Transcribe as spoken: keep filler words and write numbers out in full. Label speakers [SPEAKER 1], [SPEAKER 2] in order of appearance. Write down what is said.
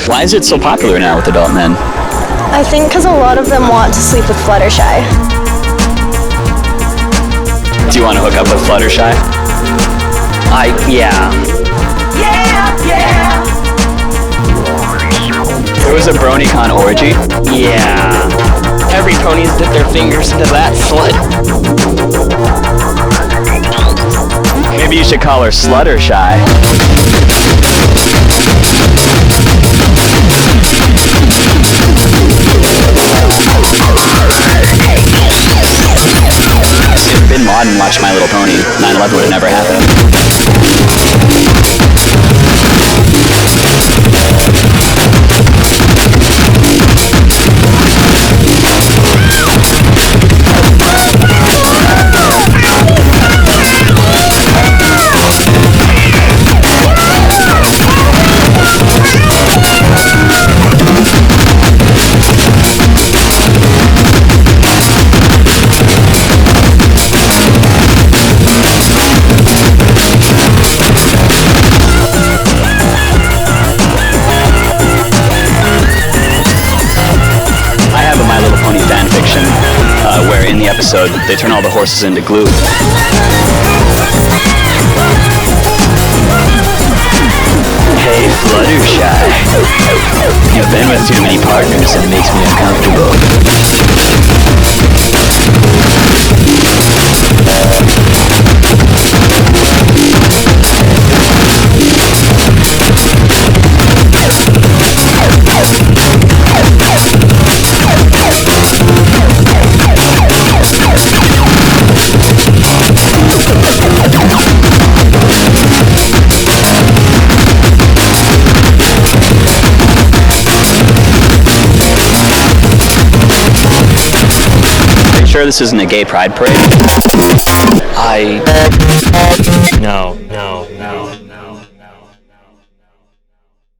[SPEAKER 1] Why is it so popular now with adult men?
[SPEAKER 2] I think because a lot of them want to sleep with Fluttershy.
[SPEAKER 1] Do you want to hook up with Fluttershy?
[SPEAKER 3] I, yeah.
[SPEAKER 2] Yeah, yeah.
[SPEAKER 1] There was a BronyCon orgy.
[SPEAKER 3] Yeah. Every pony's dipped their fingers into that slut.
[SPEAKER 1] Maybe you should call her Sluttershy. If Bin Laden watched My Little Pony, nine eleven would have never happened. Episode, they turn all the horses into glue. Hey, Fluttershy. You've been with too many partners and it makes me uncomfortable. Sure this isn't a gay pride parade?
[SPEAKER 3] I...